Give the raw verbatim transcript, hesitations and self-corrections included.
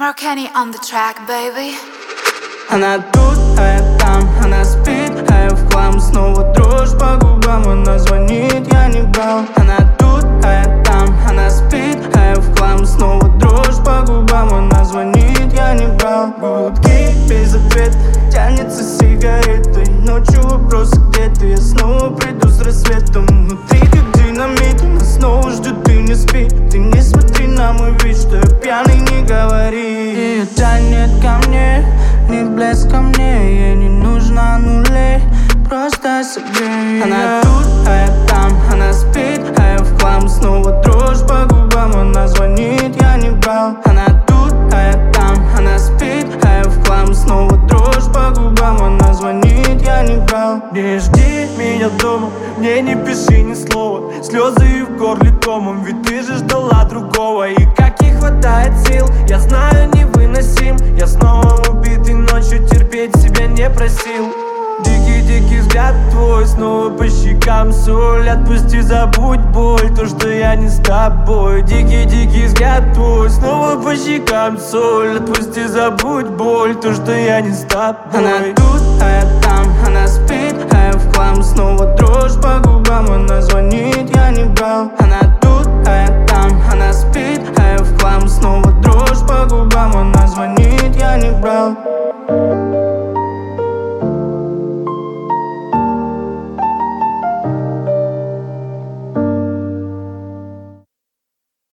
Marcani on the track, baby. Она тут, а я там, она спит, а я в хлам. Снова дрожь по губам, она звонит, я не брал. Она тут, а я там, она спит, а я в хлам. Снова дрожь по губам, она звонит, я не брал. Гудки без ответа, тянется сигаретой. Ночью вопросы, где ты, я снова приду с рассветом. Внутри как динамит, она снова ждет и не спит. Ты не смотри на мой вид, что я пьяный, не говори. Ее тянет ко мне, не блеск ко мне, ей не нужно нулей, просто согрей. Она тут, а я там, она спит, а я в хлам. Снова дрожь по губам, она звонит, я не брал. Она тут, а я там, она спит, а я в хлам. Снова дрожь по губам, она звонит, я не брал. Не жди меня дома, мне не пиши ни слова. Слезы и в горле комом, ведь ты же ждала другого. И как не хватает сил, я знаю, невыносим. Я снова убитый, ночью терпеть себя не просил. Дикий-дикий взгляд твой, снова по щекам соль. Отпусти, забудь боль, то, что я не с тобой. Дикий-дикий взгляд твой, снова по щекам соль. Отпусти, забудь боль, то, что я не с тобой. Она тут, а я там, она спит,